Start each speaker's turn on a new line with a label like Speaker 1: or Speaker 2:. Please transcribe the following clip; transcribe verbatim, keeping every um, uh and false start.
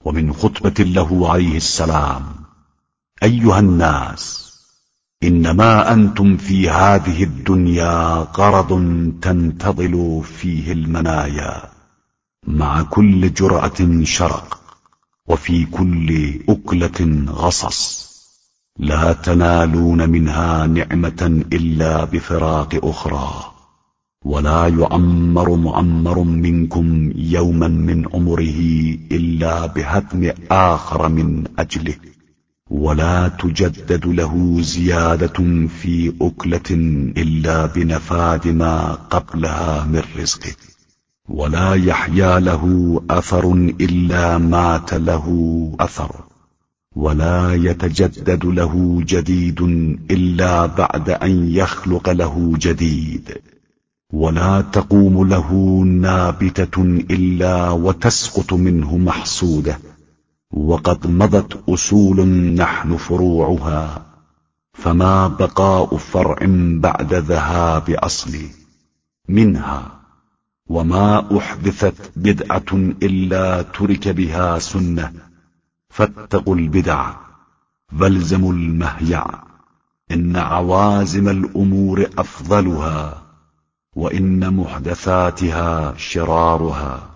Speaker 1: ومن خطبة له عليه السلام: أيها الناس، إنما أنتم في هذه الدنيا غرض تنتظل فيه المنايا، مع كل جرعة شرق، وفي كل أكلة غصص، لا تنالون منها نعمة إلا بفراق أخرى، ولا يعمر معمر منكم يوما من عمره إلا بهدم آخر من أجله، ولا تجدد له زيادة في أكلة إلا بنفاد ما قبلها من رزقه، ولا يحيا له أثر إلا مات له أثر، ولا يتجدد له جديد إلا بعد أن يخلق له جديد، ولا تقوم له نابتة إلا وتسقط منه محصودة، وقد مضت أصول نحن فروعها، فما بقاء فرع بعد ذهاب أصل منها، وما أحدثت بدعة إلا ترك بها سنة، فاتقوا البدع فالزموا المهيع، إن عوازم الأمور أفضلها، وإن محدثاتها شرارها.